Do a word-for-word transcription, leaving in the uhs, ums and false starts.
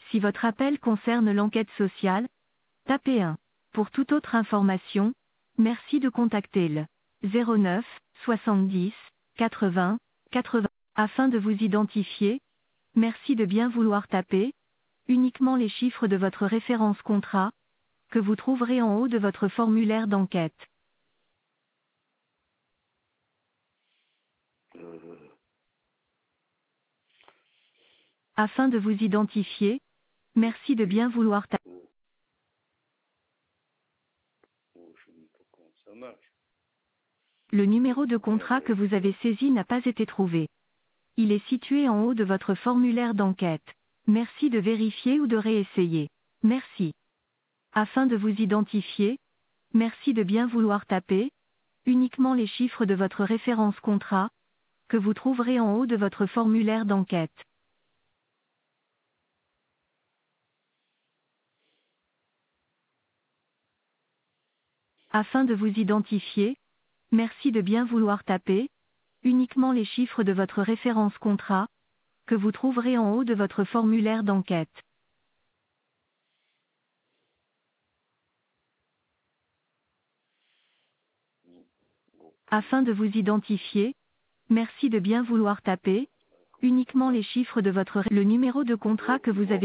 Si votre appel concerne l'enquête sociale, tapez un. Pour toute autre information, merci de contacter le zéro neuf soixante-dix quatre-vingts quatre-vingts. Afin de vous identifier, merci de bien vouloir taper uniquement les chiffres de votre référence contrat, que vous trouverez en haut de votre formulaire d'enquête. Euh, Afin de vous identifier, merci de bien vouloir taper. oh, oh, je ne sais pas comment ça marche. Le numéro de Ouais, contrat que ouais, vous avez saisi n'a pas été trouvé. Il est situé en haut de votre formulaire d'enquête. Merci de vérifier ou de réessayer. Merci. Afin de vous identifier, merci de bien vouloir taper uniquement les chiffres de votre référence contrat, que vous trouverez en haut de votre formulaire d'enquête. Afin de vous identifier, merci de bien vouloir taper uniquement les chiffres de votre référence contrat, que vous trouverez en haut de votre formulaire d'enquête. ok. Afin de vous identifier, merci de bien vouloir taper uniquement les chiffres de votre ré- le numéro de contrat que vous avez